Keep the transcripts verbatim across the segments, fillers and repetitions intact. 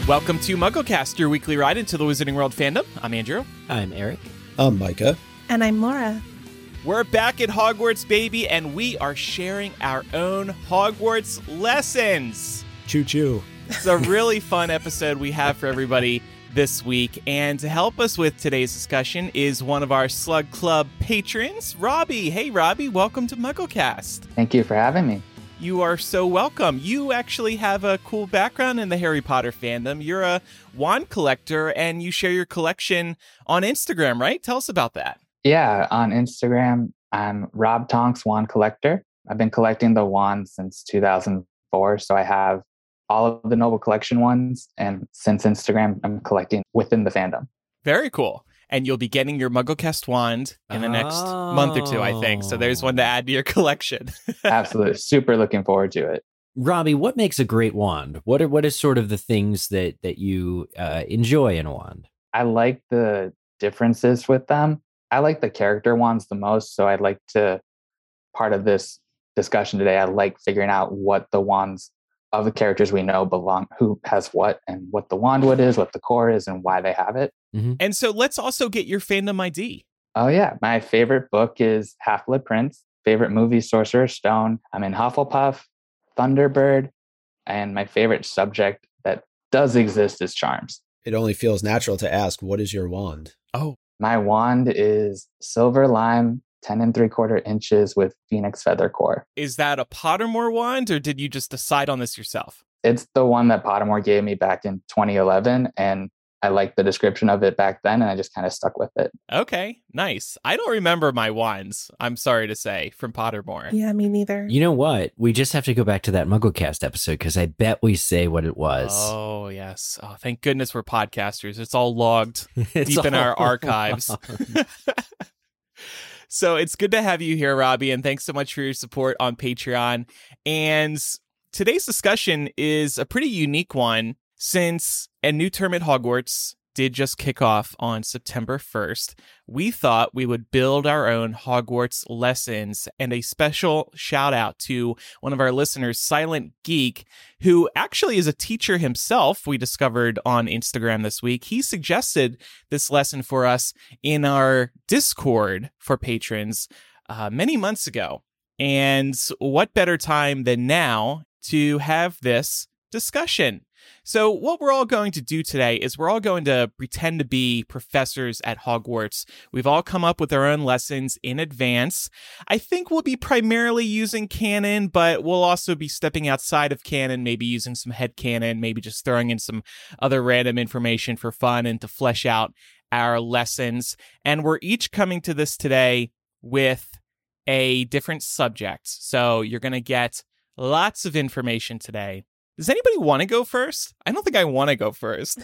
Welcome to MuggleCast, your weekly ride into the Wizarding World fandom. I'm Andrew. I'm Eric. I'm Micah. And I'm Laura. We're back at Hogwarts, baby, and we are sharing our own Hogwarts lessons. Choo-choo. It's a really fun episode we have for everybody this week. And to help us with today's discussion is one of our Slug Club patrons, Robbie. Hey, Robbie, welcome to MuggleCast. Thank you for having me. You are so welcome. You actually have a cool background in the Harry Potter fandom. You're a wand collector, and you share your collection on Instagram, right? Tell us about that. Yeah, on Instagram, I'm Rob Tonks Wand Collector. I've been collecting the wands since two thousand four, so I have all of the Noble Collection ones, and since Instagram, I'm collecting within the fandom. Very cool. And you'll be getting your MuggleCast wand in the next oh. month or two, I think. So there's one to add to your collection. Absolutely. Super looking forward to it. Robbie, what makes a great wand? What are what is sort of the things that, that you uh, enjoy in a wand? I like the differences with them. I like the character wands the most. So I'd like to, part of this discussion today, I like figuring out what the wands of the characters we know belong, who has what, and what the wandwood is, what the core is, and why they have it. Mm-hmm. And so let's also get your fandom I D. Oh, yeah. My favorite book is Half-Blood Prince. Favorite movie, Sorcerer's Stone. I'm in Hufflepuff, Thunderbird, and my favorite subject that does exist is charms. It only feels natural to ask, what is your wand? Oh, My wand is silver lime, ten and three quarter inches with phoenix feather core. is that a Pottermore wand, or did you just decide on this yourself? It's the one that Pottermore gave me back in twenty eleven, and I liked the description of it back then, and I just kind of stuck with it. Okay, nice. I don't remember my wands, I'm sorry to say, from Pottermore. Yeah, me neither. You know what? We just have to go back to that MuggleCast episode because I bet we say what it was. Oh, yes. Oh, thank goodness we're podcasters. It's all logged It's deep in all- our archives. So it's good to have you here, Robbie, and thanks so much for your support on Patreon. And today's discussion is a pretty unique one since a new term at Hogwarts did just kick off on September first. We thought we would build our own Hogwarts lessons, and a special shout out to one of our listeners, Silent Geek, who actually is a teacher himself. We discovered on Instagram this week. He suggested this lesson for us in our Discord for patrons uh, many months ago. And what better time than now to have this discussion? So what we're all going to do today is we're all going to pretend to be professors at Hogwarts. We've all come up with our own lessons in advance. I think we'll be primarily using canon, but we'll also be stepping outside of canon, maybe using some headcanon, maybe just throwing in some other random information for fun and to flesh out our lessons. And we're each coming to this today with a different subject. So you're going to get lots of information today. Does anybody want to go first? I don't think I want to go first.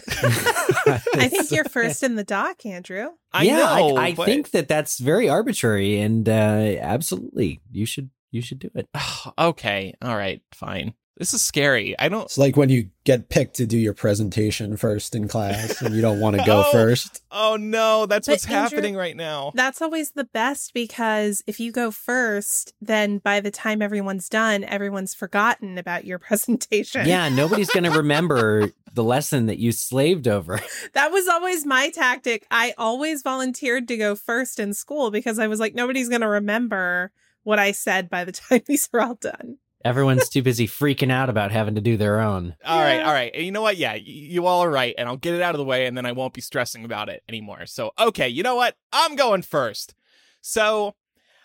I think you're first in the dock, Andrew. I yeah, know. I, I but- think that that's very arbitrary, and uh, absolutely, you should you should do it. Okay. All right. Fine. This is scary. I don't. It's like when you get picked to do your presentation first in class and you don't want to go Oh. first. Oh, no. That's But what's Andrew- happening right now. That's always the best because if you go first, then by the time everyone's done, everyone's forgotten about your presentation. Yeah, nobody's going to remember the lesson that you slaved over. That was always my tactic. I always volunteered to go first in school because I was like, nobody's going to remember what I said by the time these are all done. Everyone's too busy freaking out about having to do their own. All right. Yeah. All right. And you know what? Yeah, y- you all are right. And I'll get it out of the way and then I won't be stressing about it anymore. So, okay. You know what? I'm going first. So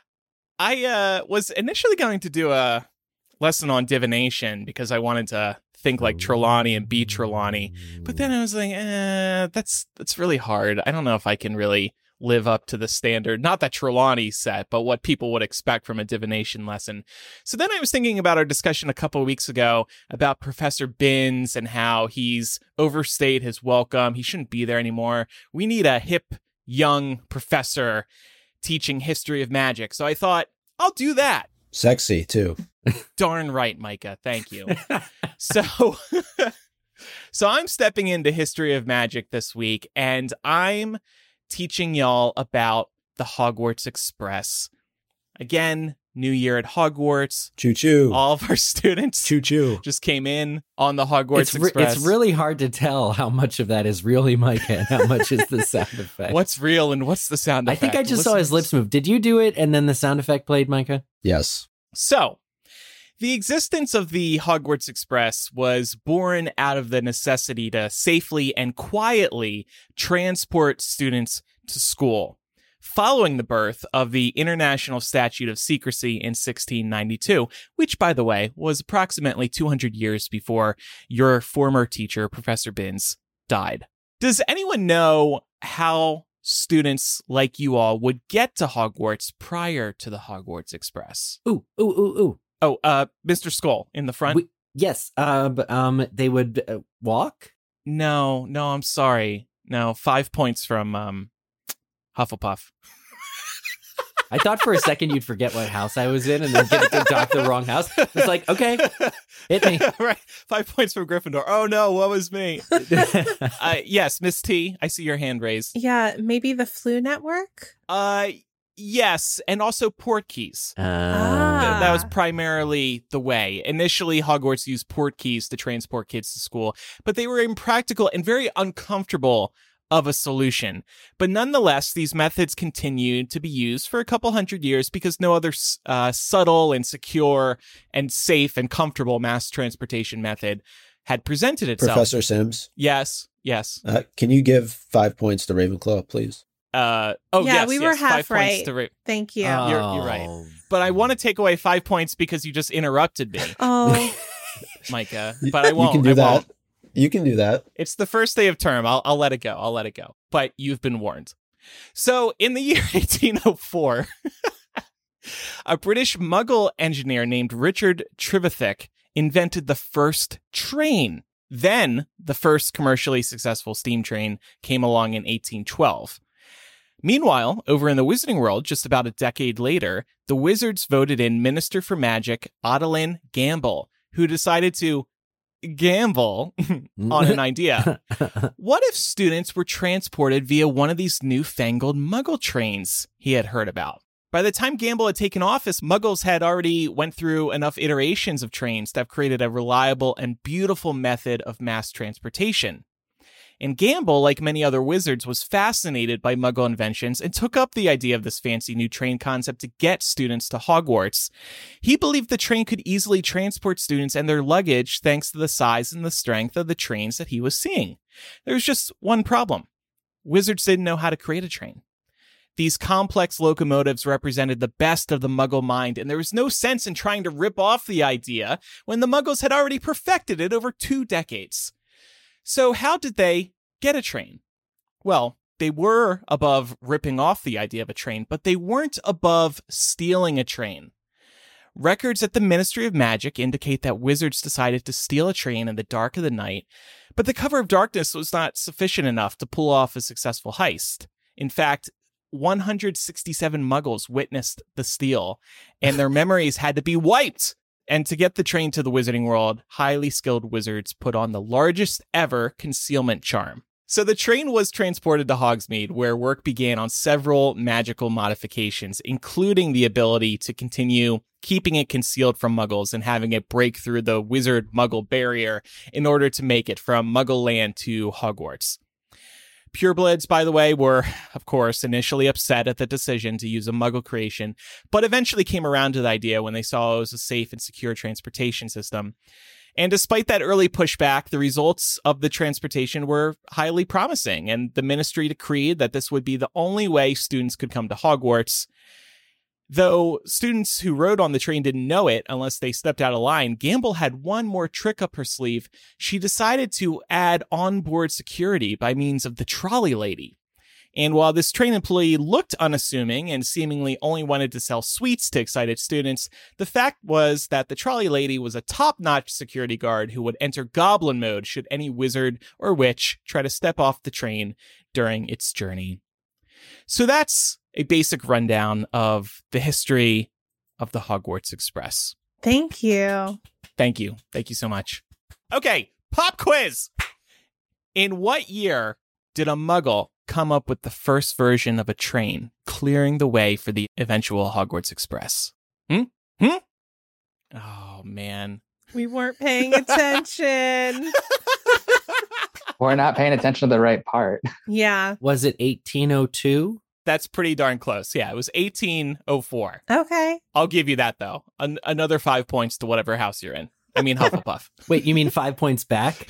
I uh, was initially going to do a lesson on divination because I wanted to think like Trelawney and be Trelawney. But then I was like, eh, that's that's really hard. I don't know if I can really live up to the standard, not that Trelawney set, but what people would expect from a divination lesson. So then I was thinking about our discussion a couple of weeks ago about Professor Binns and how he's overstayed his welcome. He shouldn't be there anymore. We need a hip, young professor teaching history of magic. So I thought, I'll do that. Sexy, too. Darn right, Micah. Thank you. So, so I'm stepping into history of magic this week, and I'm teaching y'all about the Hogwarts Express. Again, New Year at Hogwarts. Choo choo. All of our students Choo choo. just came in on the Hogwarts It's, re- Express. it's really hard to tell how much of that is really Micah and how much is the sound effect. What's real and what's the sound I effect? think I just saw his lips move. Did you do it and then the sound effect played, Micah? Yes. So, the existence of the Hogwarts Express was born out of the necessity to safely and quietly transport students to school, following the birth of the International Statute of Secrecy in sixteen ninety-two, which, by the way, was approximately two hundred years before your former teacher, Professor Binns, died. Does anyone know how students like you all would get to Hogwarts prior to the Hogwarts Express? Ooh, ooh, ooh, ooh. Oh, uh, Mister Skull in the front? We, yes, uh, but, um, they would uh, walk? No, no, I'm sorry. No, five points from um, Hufflepuff. I thought for a second you'd forget what house I was in and then get to talk the wrong house. It's like, okay, hit me. Right, five points from Gryffindor. Oh no, what was me? uh, yes, Miss T, I see your hand raised. Yeah, maybe the Flu Network? Uh, yes, and also port keys. Uh, Ah. That was primarily the way. Initially, Hogwarts used port keys to transport kids to school, but they were impractical and very uncomfortable of a solution. But nonetheless, these methods continued to be used for a couple hundred years because no other uh, subtle and secure and safe and comfortable mass transportation method had presented itself. Professor Sims, Yes, yes. uh, can you give five points to Ravenclaw, please? Uh, oh, Yeah, yes, we were yes, half five right. points to Ra- Thank you. you're- you're right. oh. But I want to take away five points because you just interrupted me, Oh, Micah. But I won't. You can do I that. won't. You can do that. It's the first day of term. I'll, I'll let it go. I'll let it go. But you've been warned. So in the year eighteen oh four, a British Muggle engineer named Richard Trevithick invented the first train. Then the first commercially successful steam train came along in eighteen twelve. Meanwhile, over in the Wizarding World, just about a decade later, the Wizards voted in Minister for Magic Adeline Gamble, who decided to gamble on an idea. What if students were transported via one of these newfangled Muggle trains he had heard about? By the time Gamble had taken office, Muggles had already went through enough iterations of trains to have created a reliable and beautiful method of mass transportation. And Gamble, like many other wizards, was fascinated by Muggle inventions and took up the idea of this fancy new train concept to get students to Hogwarts. He believed the train could easily transport students and their luggage thanks to the size and the strength of the trains that he was seeing. There was just one problem. Wizards didn't know how to create a train. These complex locomotives represented the best of the Muggle mind, and there was no sense in trying to rip off the idea when the Muggles had already perfected it over two decades. So how did they get a train? Well, they were above ripping off the idea of a train, but they weren't above stealing a train. Records at the Ministry of Magic indicate that wizards decided to steal a train in the dark of the night, but the cover of darkness was not sufficient enough to pull off a successful heist. In fact, one hundred sixty-seven Muggles witnessed the steal, and their memories had to be wiped. And to get the train to the Wizarding World, highly skilled wizards put on the largest ever concealment charm. So the train was transported to Hogsmeade, where work began on several magical modifications, including the ability to continue keeping it concealed from Muggles and having it break through the wizard-Muggle barrier in order to make it from Muggle land to Hogwarts. Purebloods, by the way, were, of course, initially upset at the decision to use a Muggle creation, but eventually came around to the idea when they saw it was a safe and secure transportation system. And despite that early pushback, the results of the transportation were highly promising, and the ministry decreed that this would be the only way students could come to Hogwarts. Though students who rode on the train didn't know it unless they stepped out of line, Gamble had one more trick up her sleeve. She decided to add onboard security by means of the trolley lady. And while this train employee looked unassuming and seemingly only wanted to sell sweets to excited students, the fact was that the trolley lady was a top-notch security guard who would enter goblin mode should any wizard or witch try to step off the train during its journey. So that's a basic rundown of the history of the Hogwarts Express. thank you. Thank you. Thank you so much. Okay, pop quiz. In what year did a Muggle come up with the first version of a train, clearing the way for the eventual Hogwarts Express? Hmm? Hmm? Oh, man. We weren't paying attention. We're not paying attention to the right part. Yeah. Was it eighteen oh two? That's pretty darn close. Yeah, it was eighteen oh four. Okay. I'll give you that, though. An- another five points to whatever house you're in. I mean, Hufflepuff. Wait, you mean five points back?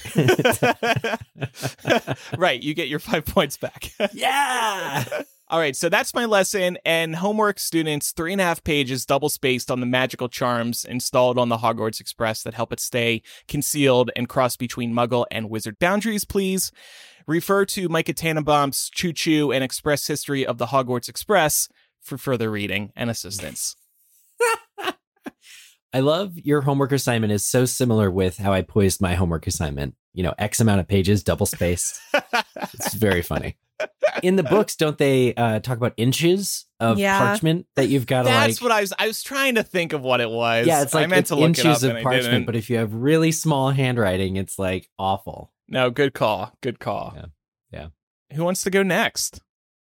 Right, you get your five points back. Yeah! All right, so that's my lesson. And homework, students, three and a half pages double spaced on the magical charms installed on the Hogwarts Express that help it stay concealed and cross between Muggle and Wizard boundaries, please. Refer to Micah Tannenbaum's Choo Choo and Express History of the Hogwarts Express for further reading and assistance. I love your homework assignment is so similar with how I poised my homework assignment. You know, X amount of pages, double spaced. It's very funny. In the books, don't they uh, talk about inches of Yeah. parchment that you've got to like? That's what I was. I was trying to think of what it was. Yeah, it's like I meant it's to look inches it up of and I parchment, didn't. but if you have really small handwriting, it's like awful. No, good call. Good call. Yeah. Yeah. Who wants to go next?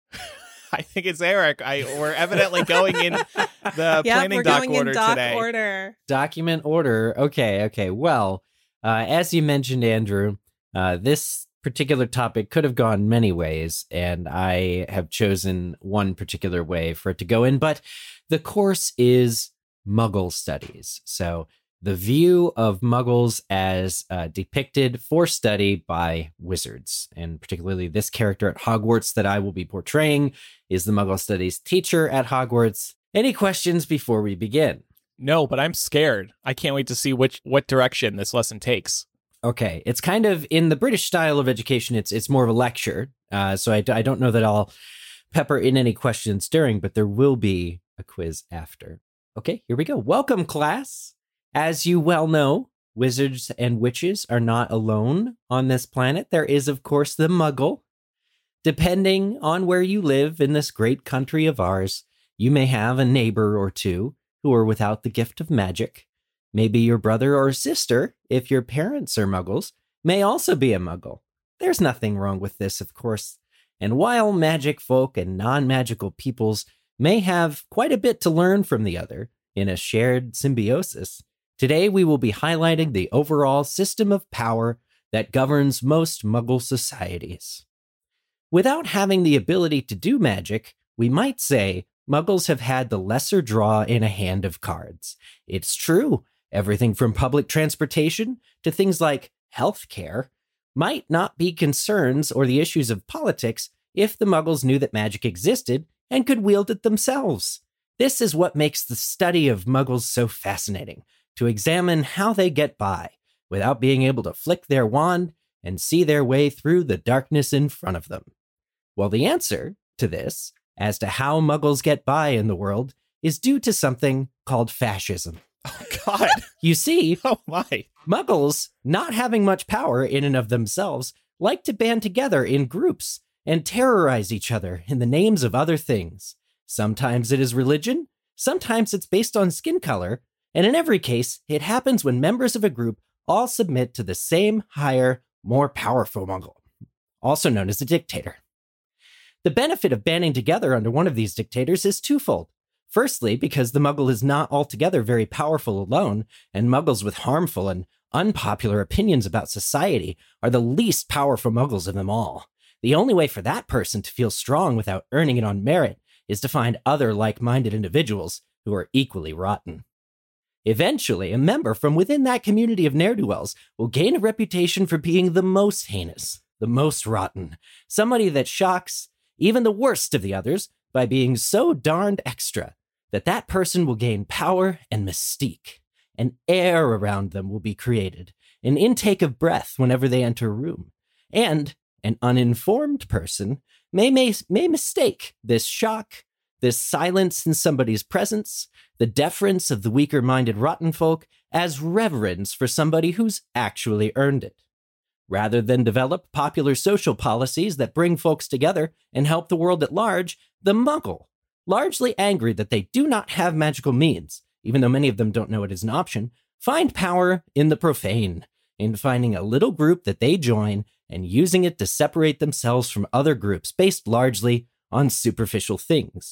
I think it's Eric. I we're evidently going in the Yeah, planning we're doc going order in doc today. order. Document order. Okay. Okay. Well, uh, as you mentioned, Andrew, uh, this particular topic could have gone many ways, and I have chosen one particular way for it to go in. But the course is Muggle studies. So the view of Muggles as uh, depicted for study by wizards, and particularly this character at Hogwarts that I will be portraying is the Muggle studies teacher at Hogwarts. Any questions before we begin? No, but I'm scared. I can't wait to see which what direction this lesson takes. Okay, it's kind of in the British style of education. It's it's more of a lecture, uh, so I, I don't know that I'll pepper in any questions during, but there will be a quiz after. Okay, here we go. Welcome, class. As you well know, wizards and witches are not alone on this planet. There is, of course, the Muggle. Depending on where you live in this great country of ours, you may have a neighbor or two who are without the gift of magic. Maybe your brother or sister, if your parents are Muggles, may also be a Muggle. There's nothing wrong with this, of course. And while magic folk and non-magical peoples may have quite a bit to learn from the other in a shared symbiosis, today we will be highlighting the overall system of power that governs most Muggle societies. Without having the ability to do magic, we might say Muggles have had the lesser draw in a hand of cards. It's true. Everything from public transportation to things like healthcare might not be concerns or the issues of politics if the Muggles knew that magic existed and could wield it themselves. This is what makes the study of Muggles so fascinating, to examine how they get by without being able to flick their wand and see their way through the darkness in front of them. Well, the answer to this, as to how Muggles get by in the world, is due to something called fascism. Oh, God. You see, Oh, my. Muggles, not having much power in and of themselves, like to band together in groups and terrorize each other in the names of other things. Sometimes it is religion, sometimes it's based on skin color, and in every case, it happens when members of a group all submit to the same higher, more powerful Muggle, also known as a dictator. The benefit of banding together under one of these dictators is twofold. Firstly, because the Muggle is not altogether very powerful alone, and Muggles with harmful and unpopular opinions about society are the least powerful Muggles of them all. The only way for that person to feel strong without earning it on merit is to find other like-minded individuals who are equally rotten. Eventually, a member from within that community of ne'er-do-wells will gain a reputation for being the most heinous, the most rotten, somebody that shocks even the worst of the others by being so darned extra that that person will gain power and mystique. An air around them will be created, an intake of breath whenever they enter a room, and an uninformed person may, may, may mistake this shock, this silence in somebody's presence, the deference of the weaker-minded rotten folk as reverence for somebody who's actually earned it. Rather than develop popular social policies that bring folks together and help the world at large, the Muggle, largely angry that they do not have magical means, even though many of them don't know it is an option, find power in the profane, in finding a little group that they join and using it to separate themselves from other groups based largely on superficial things.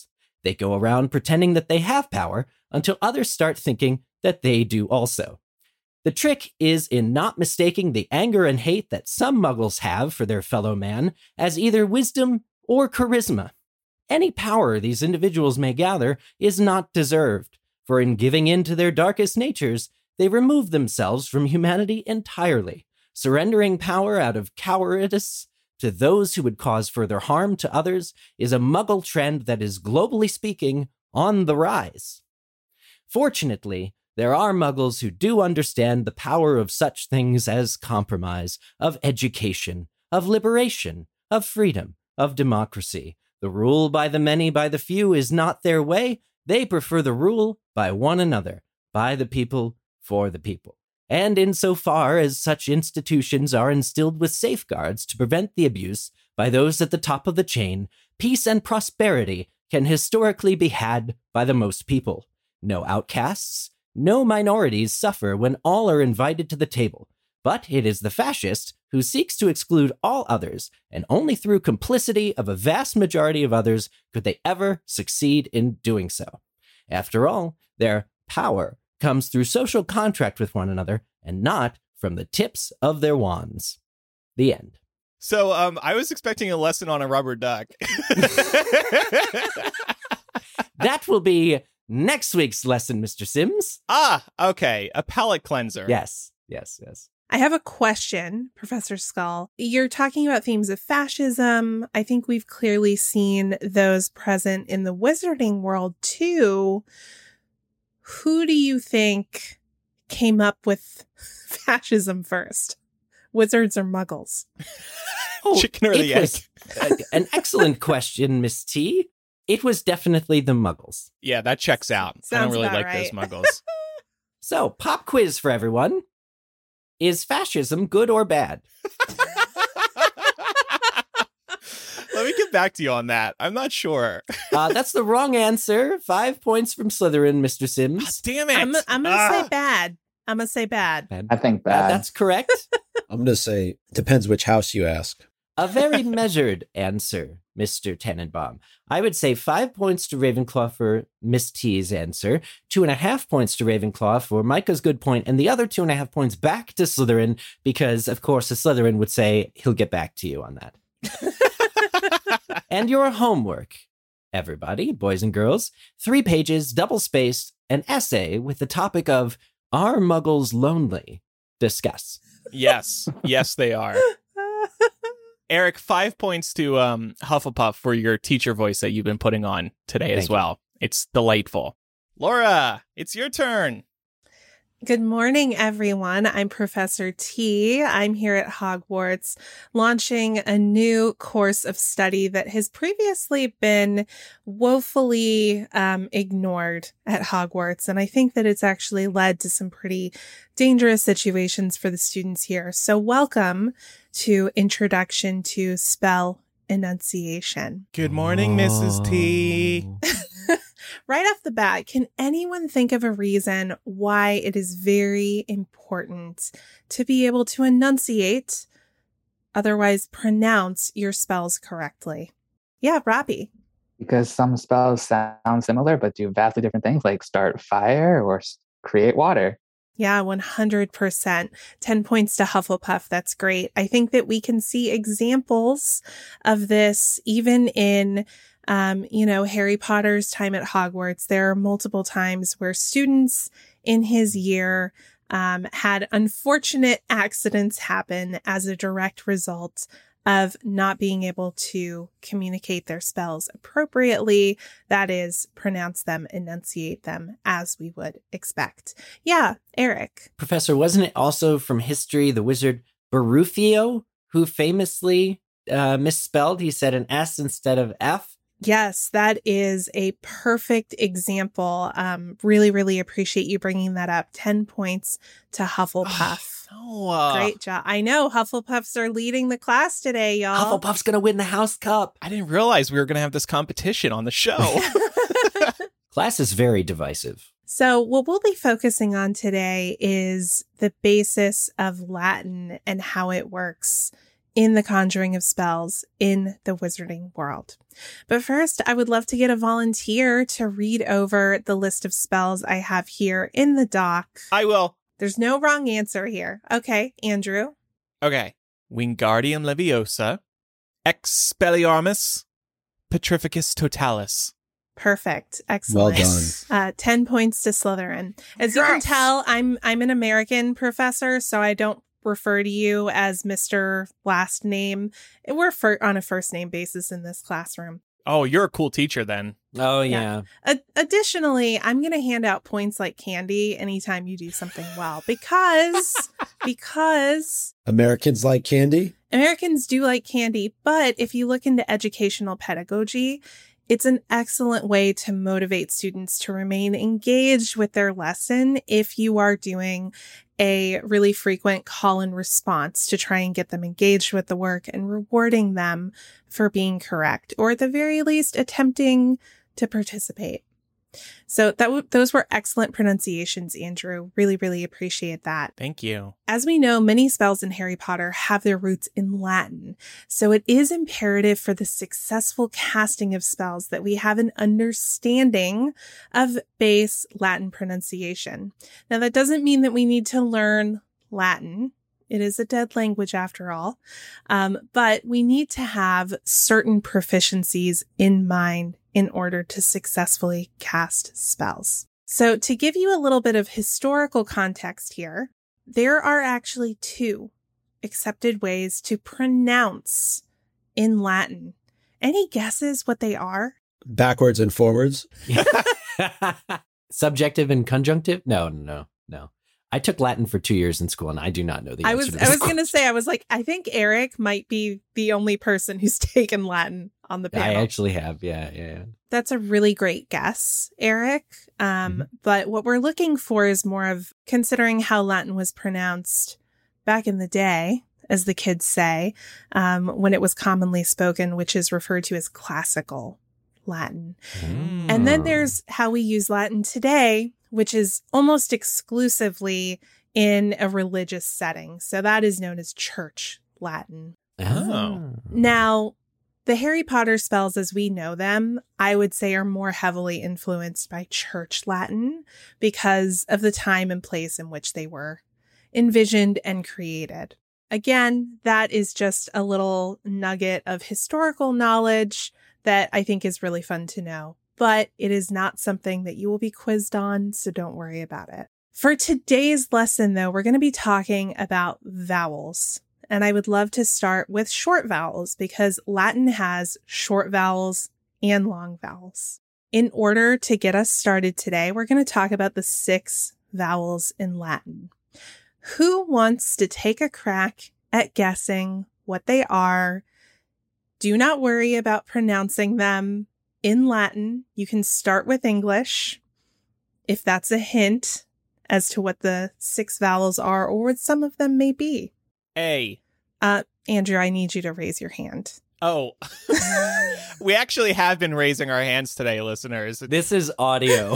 They go around pretending that they have power until others start thinking that they do also. The trick is in not mistaking the anger and hate that some muggles have for their fellow man as either wisdom or charisma. Any power these individuals may gather is not deserved, for in giving in to their darkest natures, they remove themselves from humanity entirely, surrendering power out of cowardice to those who would cause further harm to others is a muggle trend that is, globally speaking, on the rise. Fortunately, there are muggles who do understand the power of such things as compromise, of education, of liberation, of freedom, of democracy. The rule by the many by the few is not their way. They prefer the rule by one another, by the people, for the people. And insofar as such institutions are instilled with safeguards to prevent the abuse by those at the top of the chain, peace and prosperity can historically be had by the most people. No outcasts, no minorities suffer when all are invited to the table. But it is the fascist who seeks to exclude all others, and only through complicity of a vast majority of others could they ever succeed in doing so. After all, their power comes through social contract with one another, and not from the tips of their wands. The end. So um, I was expecting a lesson on a rubber duck. That will be next week's lesson, Mister Sims. Ah, okay. A palate cleanser. Yes, yes, yes. I have a question, Professor Skull. You're talking about themes of fascism. I think we've clearly seen those present in the wizarding world, too. Who do you think came up with fascism first? Wizards or muggles? Oh, Chicken or the it egg? was a- an excellent question, Miss T. It was definitely the muggles. Yeah, that checks out. I don't Sounds really about like those right. muggles. So, pop quiz for everyone. Is fascism good or bad? Let me get back to you on that. I'm not sure. Uh, that's the wrong answer. Five points from Slytherin, Mister Ah, Sims. damn it. I'm, I'm going to Ah. say bad. I'm going to say bad. Bad. I think Uh, bad. that's correct. I'm going to say, depends which house you ask. A very measured answer, Mister Tannenbaum. I would say five points to Ravenclaw for Miss T's answer, two and a half points to Ravenclaw for Micah's good point, and the other two and a half points back to Slytherin, because, of course, a Slytherin would say he'll get back to you on that. And your homework, everybody, boys and girls, three pages, double-spaced, an essay with the topic of, Are Muggles Lonely? Discuss. Yes. Yes, they are. Eric, five points to um, Hufflepuff for your teacher voice that you've been putting on today Thank as you. well. It's delightful. Laura, it's your turn. Good morning, everyone. I'm Professor T. I'm here at Hogwarts, launching a new course of study that has previously been woefully um, ignored at Hogwarts. And I think that it's actually led to some pretty dangerous situations for the students here. So welcome to Introduction to Spell Enunciation. Good morning, Missus T. Right off the bat, can anyone think of a reason why it is very important to be able to enunciate, otherwise pronounce your spells correctly? Yeah, Robbie. Because some spells sound similar but do vastly different things, like start fire or s- create water. Yeah, one hundred percent. ten points to Hufflepuff. That's great. I think that we can see examples of this even in Um, you know, Harry Potter's time at Hogwarts. There are multiple times where students in his year um, had unfortunate accidents happen as a direct result of not being able to communicate their spells appropriately. That is, pronounce them, enunciate them as we would expect. Yeah, Eric. Professor, wasn't it also from history the wizard Barufio who famously uh, misspelled? He said an S instead of F. Yes, that is a perfect example. Um, really, really appreciate you bringing that up. ten points to Hufflepuff. No, uh, Great job. I know Hufflepuffs are leading the class today, y'all. Hufflepuff's gonna win the House Cup. I didn't realize we were going to have this competition on the show. Class is very divisive. So what we'll be focusing on today is the basis of Latin and how it works in the conjuring of spells in the wizarding world. But first, I would love to get a volunteer to read over the list of spells I have here in the doc. I will. There's no wrong answer here. Okay, Andrew. Okay. Wingardium Leviosa, Expelliarmus, Petrificus Totalis. Perfect. Excellent. Well done. Uh, ten points to Slytherin. As you can Yes! tell, I'm I'm an American professor, so I don't refer to you as Mister Last Name. We're fir- on a first name basis in this classroom. Oh, you're a cool teacher then. Oh, Yeah. yeah. A- additionally, I'm going to hand out points like candy anytime you do something well because because Americans like candy. Americans do like candy, but if you look into educational pedagogy, it's an excellent way to motivate students to remain engaged with their lesson if you are doing a really frequent call and response to try and get them engaged with the work and rewarding them for being correct, or at the very least attempting to participate. So that w- those were excellent pronunciations, Andrew. Really, really appreciate that. Thank you. As we know, many spells in Harry Potter have their roots in Latin, so it is imperative for the successful casting of spells that we have an understanding of base Latin pronunciation. Now, that doesn't mean that we need to learn Latin. It is a dead language after all, um, but we need to have certain proficiencies in mind in order to successfully cast spells. So to give you a little bit of historical context here, there are actually two accepted ways to pronounce in Latin. Any guesses what they are? Backwards and forwards. Subjective and conjunctive? No, no, no, no. I took Latin for two years in school, and I do not know the I answer was to I this was going to question. say, I was like, I think Eric might be the only person who's taken Latin on the I panel. actually have, yeah, yeah. That's a really great guess, Eric. Um, Mm-hmm. But what we're looking for is more of considering how Latin was pronounced back in the day, as the kids say, um, when it was commonly spoken, which is referred to as classical Latin. Mm. And then there's how we use Latin today, which is almost exclusively in a religious setting. So that is known as church Latin. Oh. Now, the Harry Potter spells as we know them, I would say are more heavily influenced by church Latin because of the time and place in which they were envisioned and created. Again, that is just a little nugget of historical knowledge that I think is really fun to know, but it is not something that you will be quizzed on, so don't worry about it. For today's lesson, though, we're going to be talking about vowels. And I would love to start with short vowels because Latin has short vowels and long vowels. In order to get us started today, we're going to talk about the six vowels in Latin. Who wants to take a crack at guessing what they are? Do not worry about pronouncing them in Latin. You can start with English if that's a hint as to what the six vowels are or what some of them may be. A. Uh, Andrew, I need you to raise your hand. Oh. We actually have been raising our hands today, listeners. This is audio.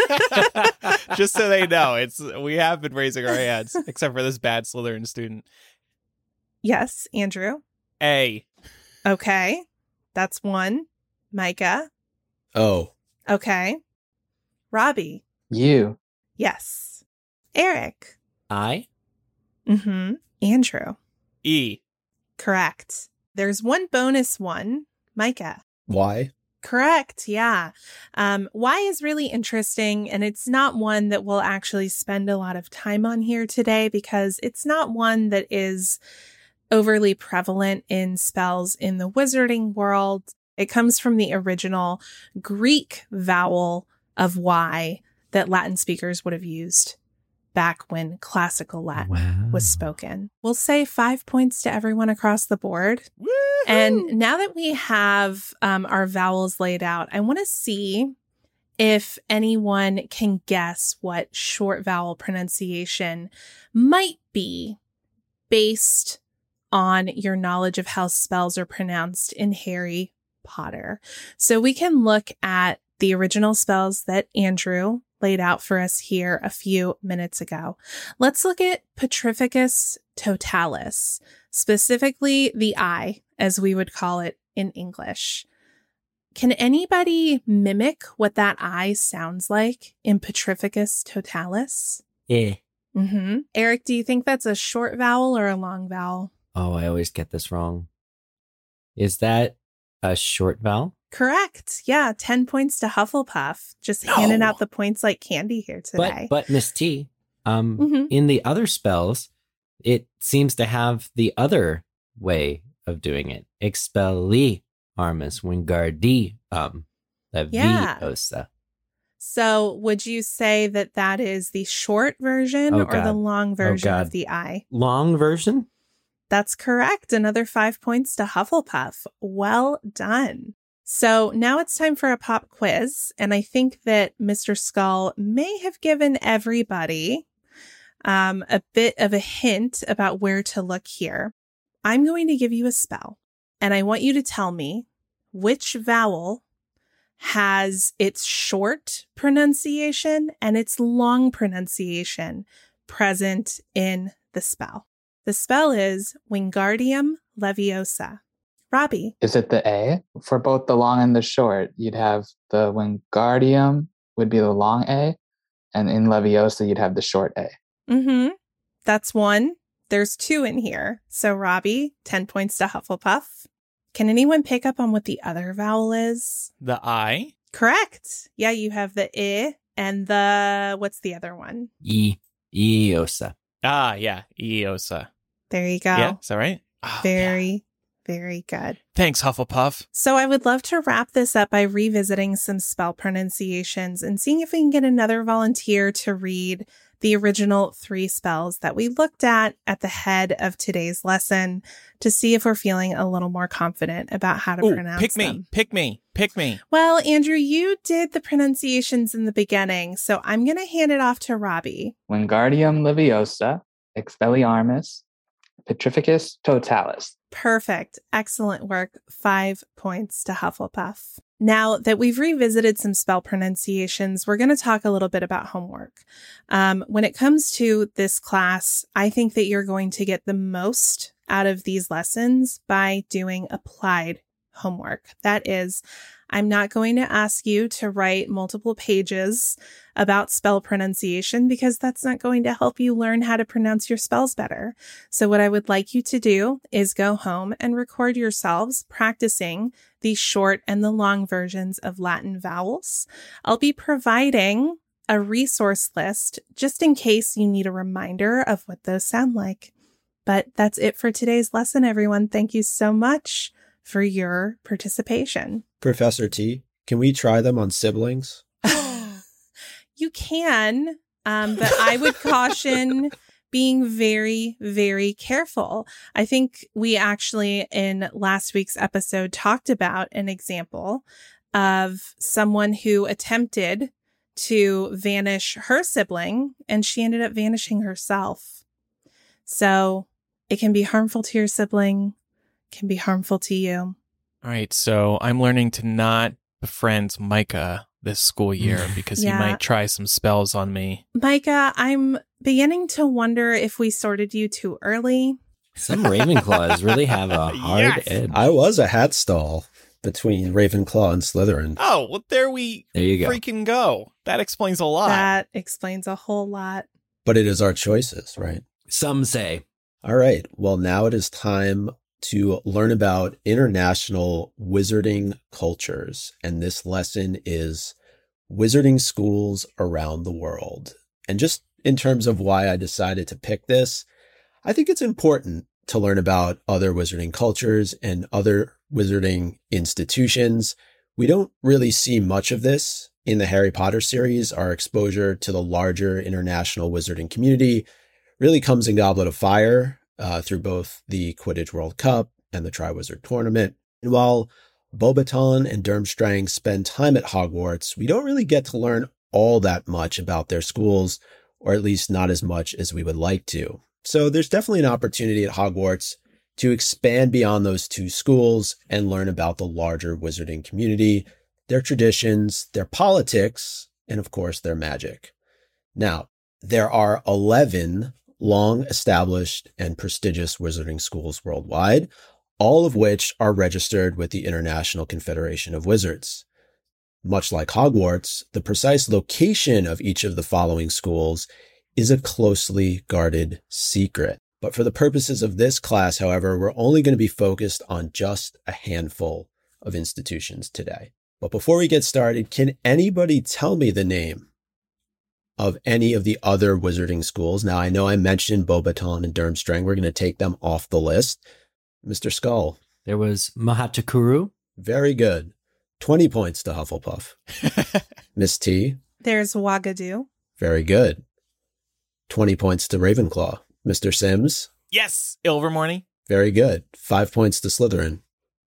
Just so they know, it's we have been raising our hands, except for this bad Slytherin student. Yes, Andrew. A. Okay. That's one. Micah. Oh, Okay. Robbie. You. Yes. Eric. I? Mm-hmm. Andrew. E. Correct. There's one bonus one. Micah. why? Correct. Yeah. Um, why is really interesting, and it's not one that we'll actually spend a lot of time on here today because it's not one that is overly prevalent in spells in the wizarding world. It comes from the original Greek vowel of Y that Latin speakers would have used back when classical Latin Wow. was spoken. We'll say five points to everyone across the board. Woo-hoo! And now that we have um, our vowels laid out, I want to see if anyone can guess what short vowel pronunciation might be based on your knowledge of how spells are pronounced in Harry Potter. So we can look at the original spells that Andrew laid out for us here a few minutes ago. Let's look at Petrificus totalis, specifically the eye, as we would call it in English. Can anybody mimic what that eye sounds like in Petrificus totalis? Eh. Mm-hmm. Eric, do you think that's a short vowel or a long vowel? Oh, I always get this wrong. Is that a short vowel? Correct. Yeah, ten points to Hufflepuff. Just No. handing out the points like candy here today. But, but Miss T, um, Mhm. in the other spells, it seems to have the other way of doing it. Expelliarmus, Wingardium Yeah. Leviosa. So would you say that that is the short version Oh, or the God. long version God. of the eye? Long version? That's correct. Another five points to Hufflepuff. Well done. So now it's time for a pop quiz. And I think that Mister Skull may have given everybody um, a bit of a hint about where to look here. I'm going to give you a spell, and I want you to tell me which vowel has its short pronunciation and its long pronunciation present in the spell. The spell is Wingardium Leviosa. Robbie. Is it the A? For both the long and the short, you'd have the Wingardium would be the long A, and in Leviosa, you'd have the short A. Mm-hmm. That's one. There's two in here. So Robbie, ten points to Hufflepuff. Can anyone pick up on what the other vowel is? The I. Correct. Yeah, you have the I and the, what's the other one? E. Eosa. Ah, yeah. Eosa. There you go. Yeah, is that right? Oh, Very, yeah. very good. Thanks, Hufflepuff. So I would love to wrap this up by revisiting some spell pronunciations and seeing if we can get another volunteer to read the original three spells that we looked at at the head of today's lesson to see if we're feeling a little more confident about how to Ooh, pronounce pick me, them. pick me, pick me. Well, Andrew, you did the pronunciations in the beginning, so I'm going to hand it off to Robbie. Wingardium Leviosa, Expelliarmus, Petrificus totalis. Perfect. Excellent work. Five points to Hufflepuff. Now that we've revisited some spell pronunciations, we're going to talk a little bit about homework. Um, when it comes to this class, I think that you're going to get the most out of these lessons by doing applied homework. That is, I'm not going to ask you to write multiple pages about spell pronunciation because that's not going to help you learn how to pronounce your spells better. So what I would like you to do is go home and record yourselves practicing the short and the long versions of Latin vowels. I'll be providing a resource list just in case you need a reminder of what those sound like. But that's it for today's lesson, everyone. Thank you so much for your participation. Professor T, can we try them on siblings? You can, um, but I would caution being very, very careful. I think we actually in last week's episode talked about an example of someone who attempted to vanish her sibling and she ended up vanishing herself. So it can be harmful to your sibling, can be harmful to you. All right, so I'm learning to not befriend Micah this school year because Yeah. he might try some spells on me. Micah, I'm beginning to wonder if we sorted you too early. Some Ravenclaws really have a hard Yes. edge. I was a hat stall between Ravenclaw and Slytherin. Oh, well, there we There you go. freaking go. That explains a lot. That explains a whole lot. But it is our choices, right? Some say. All right. Well, now it is time to learn about international wizarding cultures. And this lesson is wizarding schools around the world. And just in terms of why I decided to pick this, I think it's important to learn about other wizarding cultures and other wizarding institutions. We don't really see much of this in the Harry Potter series. Our exposure to the larger international wizarding community really comes in Goblet of Fire, Uh, through both the Quidditch World Cup and the Triwizard Tournament. And while Beauxbaton and Durmstrang spend time at Hogwarts, we don't really get to learn all that much about their schools, or at least not as much as we would like to. So there's definitely an opportunity at Hogwarts to expand beyond those two schools and learn about the larger wizarding community, their traditions, their politics, and of course their magic. Now, there are eleven long-established and prestigious wizarding schools worldwide, all of which are registered with the International Confederation of Wizards. Much like Hogwarts, the precise location of each of the following schools is a closely guarded secret. But for the purposes of this class, however, we're only going to be focused on just a handful of institutions today. But before we get started, can anybody tell me the name of any of the other wizarding schools? Now, I know I mentioned Beauxbaton and Durmstrang. We're going to take them off the list. Mister Skull. There was Mahatakuru. Very good. twenty points to Hufflepuff. Miss T. There's Wagadu. Very good. twenty points to Ravenclaw. Mister Sims. Yes, Ilvermorny. Very good. Five points to Slytherin.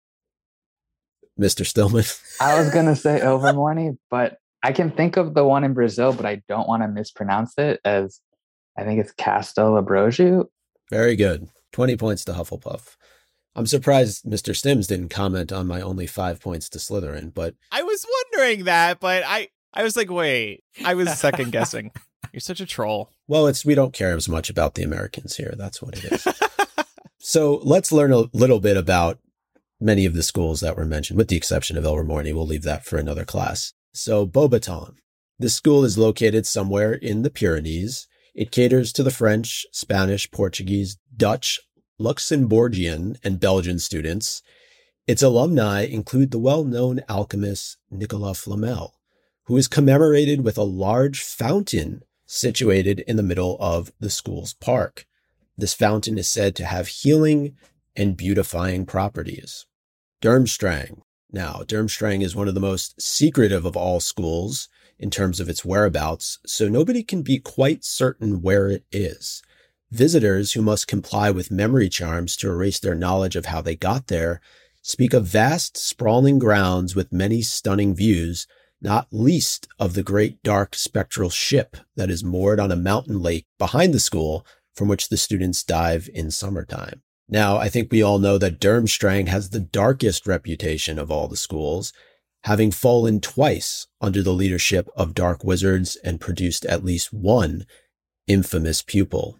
Mister Stillman. I was going to say Ilvermorny, but I can think of the one in Brazil, but I don't want to mispronounce it as I think it's Castelo Ambroju. Very good. twenty points to Hufflepuff. I'm surprised Mister Stims didn't comment on my only five points to Slytherin, but I was wondering that, but I, I was like, wait, I was second guessing. You're such a troll. Well, it's we don't care as much about the Americans here. That's what it is. So let's learn a little bit about many of the schools that were mentioned, with the exception of Ilvermorny. We'll leave that for another class. So Beauxbaton. This school is located somewhere in the Pyrenees. It caters to the French, Spanish, Portuguese, Dutch, Luxembourgian, and Belgian students. Its alumni include the well-known alchemist Nicolas Flamel, who is commemorated with a large fountain situated in the middle of the school's park. This fountain is said to have healing and beautifying properties. Durmstrang. Now, Durmstrang is one of the most secretive of all schools in terms of its whereabouts, so nobody can be quite certain where it is. Visitors who must comply with memory charms to erase their knowledge of how they got there speak of vast, sprawling grounds with many stunning views, not least of the great dark spectral ship that is moored on a mountain lake behind the school from which the students dive in summertime. Now, I think we all know that Durmstrang has the darkest reputation of all the schools, having fallen twice under the leadership of dark wizards and produced at least one infamous pupil.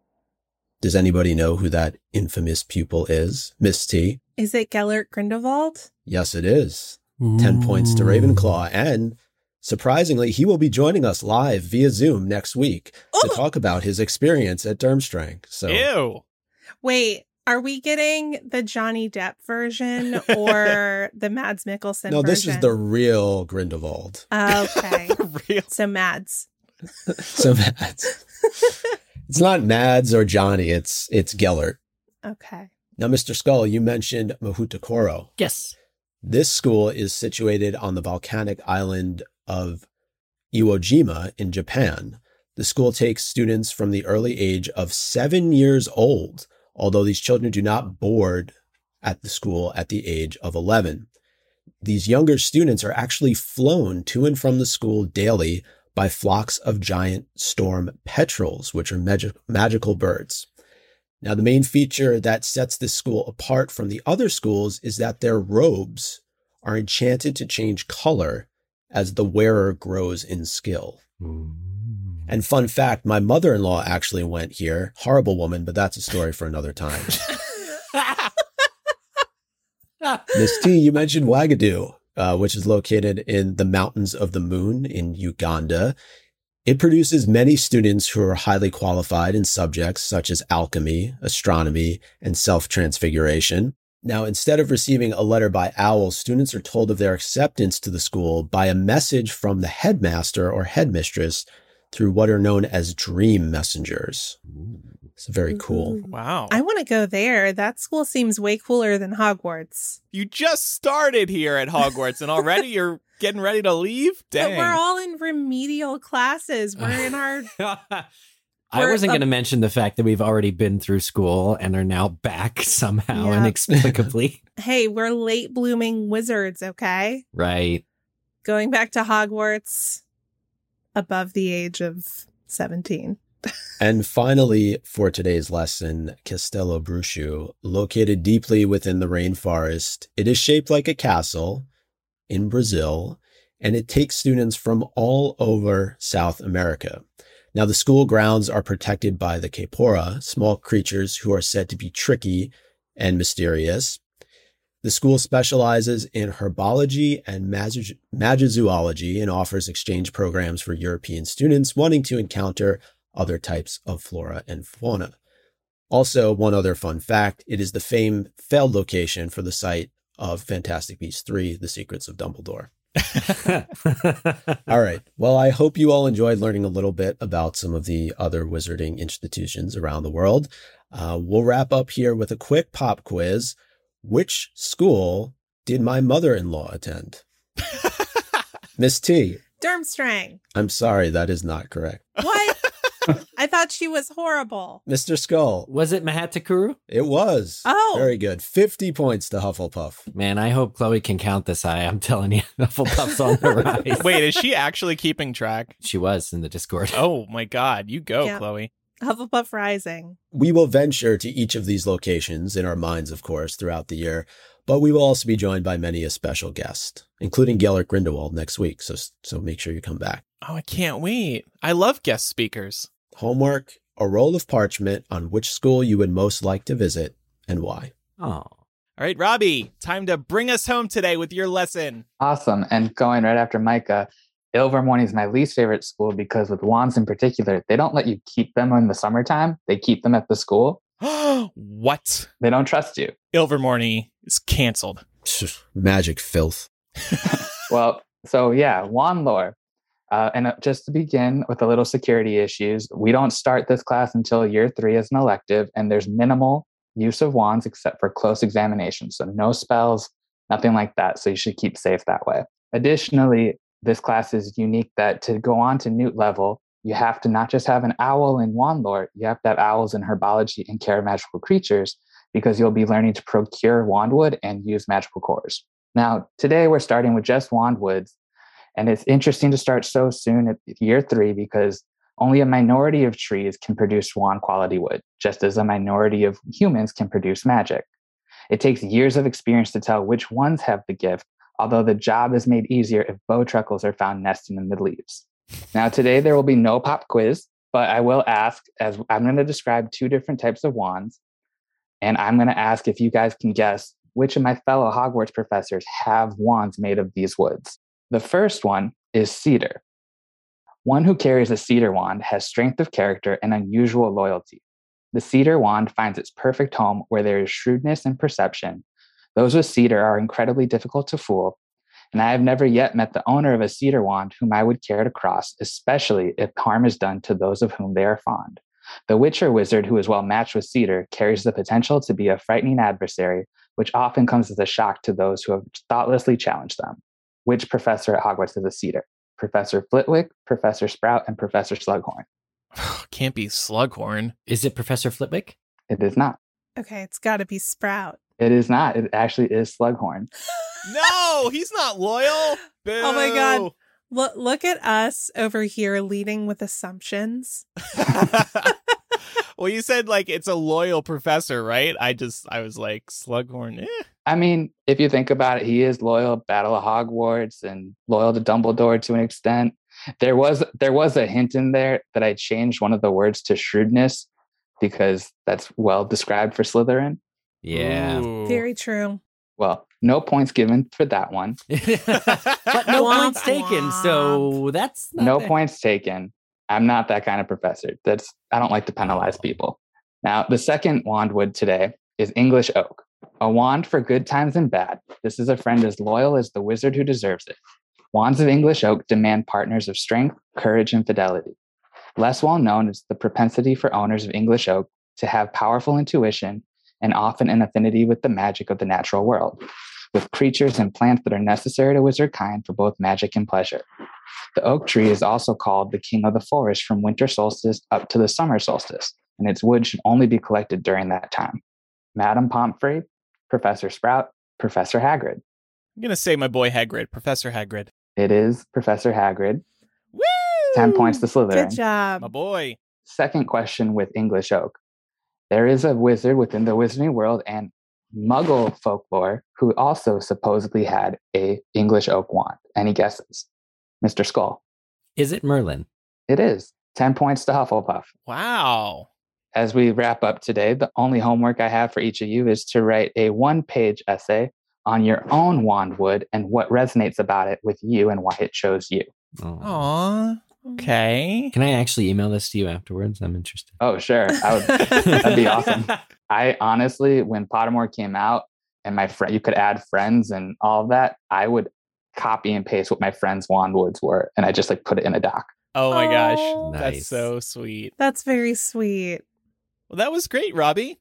Does anybody know who that infamous pupil is? Miss T? Is it Gellert Grindelwald? Yes, it is. ten points to Ravenclaw. And surprisingly, he will be joining us live via Zoom next week Oh! to talk about his experience at Durmstrang. So, Ew. Wait, are we getting the Johnny Depp version or the Mads Mikkelsen no, version? this is the real Grindelwald. Okay. Real. So Mads. So Mads. It's not Mads or Johnny. It's it's Gellert. Okay. Now, Mister Skull, you mentioned Mahutakoro. Yes. This school is situated on the volcanic island of Iwo Jima in Japan. The school takes students from the early age of seven years old, although these children do not board at the school at the age of eleven. These younger students are actually flown to and from the school daily by flocks of giant storm petrels, which are mag- magical birds. Now, the main feature that sets this school apart from the other schools is that their robes are enchanted to change color as the wearer grows in skill. Ooh. And fun fact, my mother-in-law actually went here. Horrible woman, but that's a story for another time. Miss T, you mentioned Wagadu, uh, which is located in the Mountains of the Moon in Uganda. It produces many students who are highly qualified in subjects such as alchemy, astronomy, and self-transfiguration. Now, instead of receiving a letter by owl, students are told of their acceptance to the school by a message from the headmaster or headmistress through what are known as dream messengers. It's very cool. Ooh. Wow. I want to go there. That school seems way cooler than Hogwarts. You just started here at Hogwarts and already you're getting ready to leave? Dang. But we're all in remedial classes. We're in our... I We're wasn't a- going to mention the fact that we've already been through school and are now back somehow Yeah. inexplicably. Hey, we're late blooming wizards, okay? Right. Going back to Hogwarts above the age of seventeen. And finally, for today's lesson, Castelo Bruxo, located deeply within the rainforest, it is shaped like a castle in Brazil. and it takes students from all over South America. Now, the school grounds are protected by the Kaepora, small creatures who are said to be tricky and mysterious. The school specializes in herbology and mag- magizoology and offers exchange programs for European students wanting to encounter other types of flora and fauna. Also, one other fun fact, it is the famed failed location for the site of Fantastic Beasts three, The Secrets of Dumbledore. All right. Well, I hope you all enjoyed learning a little bit about some of the other wizarding institutions around the world. Uh, we'll wrap up here with a quick pop quiz. Which school did my mother-in-law attend? Miss T. Durmstrang. I'm sorry, that is not correct. What? I thought she was horrible. Mister Skull. Was it Mahatakuru? It was. Oh. Very good. fifty points to Hufflepuff. Man, I hope Chloe can count this high. I'm telling you, Hufflepuff's on the rise. Wait, is she actually keeping track? She was in the Discord. Oh my God, you go, Yeah. Chloe. Hufflepuff Rising. We will venture to each of these locations in our minds, of course, throughout the year, but we will also be joined by many a special guest, including Gellert Grindelwald next week, so so make sure you come back. Oh, I can't wait. I love guest speakers. Homework, a roll of parchment on which school you would most like to visit and why. Oh. All right, Robbie, time to bring us home today with your lesson. Awesome. And going right after Micah, Ilvermorny is my least favorite school because with wands in particular, they don't let you keep them in the summertime. They keep them at the school. What? They don't trust you. Ilvermorny is canceled. Magic filth. Well, so yeah, wand lore. Uh, and uh, just to begin with a little security issues, we don't start this class until year three as an elective, and there's minimal use of wands except for close examinations. So no spells, nothing like that. So you should keep safe that way. Additionally, this class is unique that to go on to Newt level, you have to not just have an owl in wand lore, you have to have owls in herbology and care of magical creatures, because you'll be learning to procure wandwood and use magical cores. Now, today we're starting with just wandwoods, and it's interesting to start so soon at year three because only a minority of trees can produce wand quality wood, just as a minority of humans can produce magic. It takes years of experience to tell which ones have the gift, although the job is made easier if bowtruckles are found nesting in the leaves. Now, today there will be no pop quiz, but I will ask, as I'm going to describe two different types of wands, and I'm going to ask if you guys can guess which of my fellow Hogwarts professors have wands made of these woods. The first one is cedar. One who carries a cedar wand has strength of character and unusual loyalty. The cedar wand finds its perfect home where there is shrewdness and perception. Those with cedar are incredibly difficult to fool, and I have never yet met the owner of a cedar wand whom I would care to cross, especially if harm is done to those of whom they are fond. The Witcher wizard who is well matched with cedar carries the potential to be a frightening adversary, which often comes as a shock to those who have thoughtlessly challenged them. Which professor at Hogwarts is a cedar? Professor Flitwick, Professor Sprout, and Professor Slughorn. Can't be Slughorn. Is it Professor Flitwick? It is not. Okay, it's got to be Sprout. It is not. It actually is Slughorn. No, he's not loyal. Boo. Oh my God. Look, look at us over here leading with assumptions. Well, you said like it's a loyal professor, right? I just, I was like, Slughorn, eh. I mean, if you think about it, he is loyal, Battle of Hogwarts, and loyal to Dumbledore to an extent. There was there was a hint in there that I changed one of the words to shrewdness because that's well described for Slytherin. Yeah. Ooh. Very true. Well, no points given for that one. But no Womp points taken, so that's not No bad. points taken. I'm not that kind of professor. That's I don't like to penalize people. Now, the second wandwood today is English oak. A wand for good times and bad. This is a friend as loyal as the wizard who deserves it. Wands of English oak demand partners of strength, courage, and fidelity. Less well known is the propensity for owners of English oak to have powerful intuition and often an affinity with the magic of the natural world, with creatures and plants that are necessary to wizard kind for both magic and pleasure. The oak tree is also called the king of the forest from winter solstice up to the summer solstice, and its wood should only be collected during that time. Madame Pomfrey, Professor Sprout, Professor Hagrid. I'm going to say my boy Hagrid, Professor Hagrid. It is Professor Hagrid. Woo! ten points to Slytherin. Good job. My boy. Second question with English oak. There is a wizard within the wizarding world and Muggle folklore who also supposedly had a English oak wand. Any guesses? Mister Skull. Is it Merlin? It is. ten points to Hufflepuff. Wow. As we wrap up today, the only homework I have for each of you is to write a one-page essay on your own wand wood and what resonates about it with you and why it chose you. Oh. Aw. Okay. Can I actually email this to you afterwards? I'm interested. Oh, sure. I would, that'd be awesome. I honestly, when Pottermore came out and my friend, you could add friends and all of that, I would copy and paste what my friends' wand woods were, and I just like put it in a doc. Oh my gosh. Oh. That's Nice. so sweet. That's very sweet. Well, that was great, Robbie.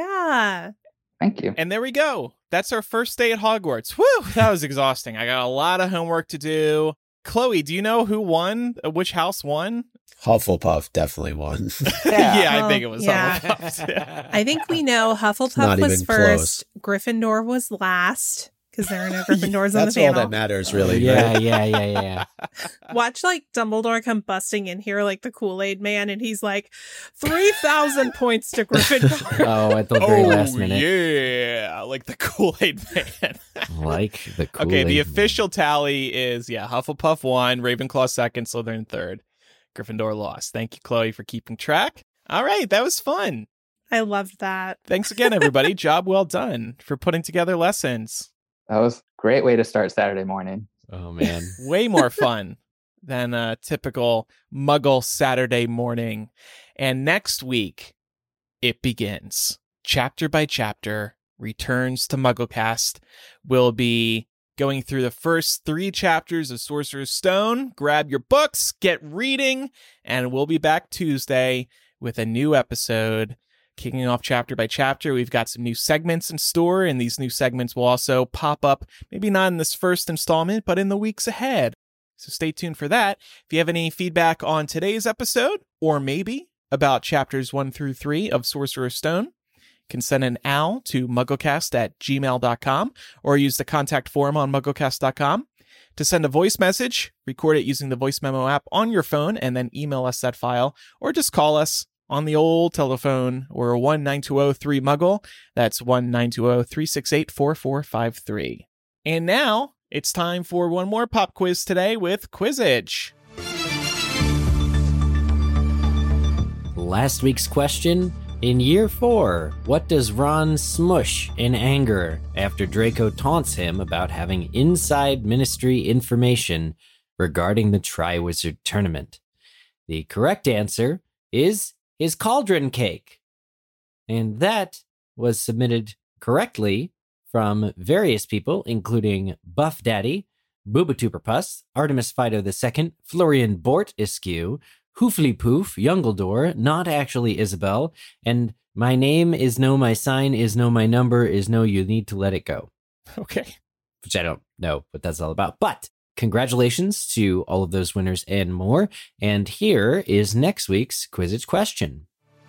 Yeah. Thank you. And there we go. That's our first day at Hogwarts. Woo! That was exhausting. I got a lot of homework to do. Chloe, do you know who won? Uh, Which house won? Hufflepuff definitely won. Yeah. yeah, I Well, think it was yeah. Hufflepuff. I think we know Hufflepuff not was even first. Gryffindor was last because there are no Gryffindors on the That's all panel. that matters, really. Yeah, right? yeah, yeah, yeah. Watch like Dumbledore come busting in here like the Kool-Aid man, and he's like, three thousand points to Gryffindor. Oh, at the very oh, last minute. yeah. Like the Kool-Aid man. Like the Kool-Aid Okay, the man. official tally is, yeah, Hufflepuff won, Ravenclaw second, Slytherin third. Gryffindor lost. Thank you, Chloe, for keeping track. All right, that was fun. I loved that. Thanks again, everybody. Job well done for putting together lessons. That was a great way to start Saturday morning. Oh, man. Way more fun than a typical Muggle Saturday morning. And next week, it begins. Chapter by chapter, returns to MuggleCast. We'll be going through the first three chapters of Sorcerer's Stone. Grab your books, get reading, and we'll be back Tuesday with a new episode. Kicking off chapter by chapter, we've got some new segments in store, and these new segments will also pop up, maybe not in this first installment, but in the weeks ahead. So stay tuned for that. If you have any feedback on today's episode, or maybe about chapters one through three of Sorcerer's Stone, you can send an owl to mugglecast at gmail dot com, or use the contact form on mugglecast dot com. To send a voice message, record it using the voice memo app on your phone, and then email us that file, or just call us on the old telephone. We're one nine two zero three Muggle. That's one nine two zero three six eight four four five three. And now it's time for one more pop quiz today with Quizzitch. Last week's question. In year four, what does Ron smush in anger after Draco taunts him about having inside ministry information regarding the Triwizard Tournament? The correct answer is his cauldron cake. And that was submitted correctly from various people, including Buff Daddy, Boobatuberpuss, Artemis Fido the Second, Florian Bort Askew, Hoofly Poof, Youngledore, Not Actually Isabel, and My Name Is No My Sign Is No My Number Is No You Need to Let It Go. Okay. Which I don't know what that's all about. But congratulations to all of those winners and more. And here is next week's Quizzitch question.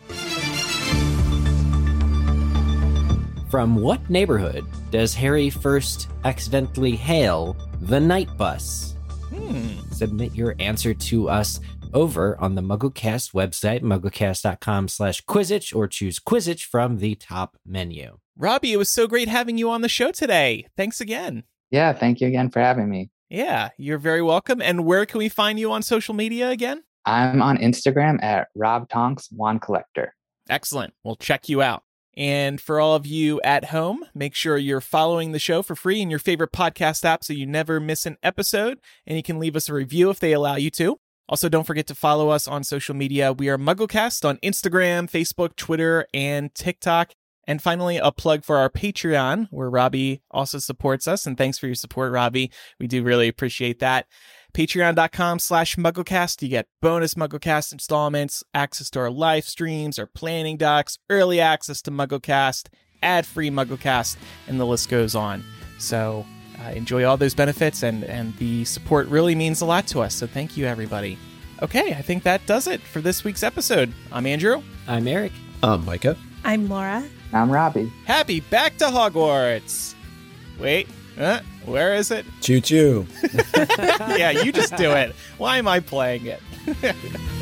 From what neighborhood does Harry first accidentally hail the night bus? Hmm. Submit your answer to us over on the MuggleCast website, mugglecast.com slash Quizzitch, or choose Quizzitch from the top menu. Robbie, it was so great having you on the show today. Thanks again. Yeah, thank you again for having me. Yeah, you're very welcome. And where can we find you on social media again? I'm on Instagram at Rob Tonks Wand Collector. Excellent. We'll check you out. And for all of you at home, make sure you're following the show for free in your favorite podcast app so you never miss an episode. And you can leave us a review if they allow you to. Also, don't forget to follow us on social media. We are MuggleCast on Instagram, Facebook, Twitter, and TikTok. And finally, a plug for our Patreon, where Robbie also supports us. And thanks for your support, Robbie. We do really appreciate that. Patreon.com slash MuggleCast. You get bonus MuggleCast installments, access to our live streams, our planning docs, early access to MuggleCast, ad-free MuggleCast, and the list goes on. So uh, enjoy all those benefits, and, and the support really means a lot to us. So thank you, everybody. Okay, I think that does it for this week's episode. I'm Andrew. I'm Eric. Um, Micah. I'm Laura. I'm Robbie. Happy back to Hogwarts. Wait, uh, where is it? Choo choo. Yeah, you just do it. Why am I playing it?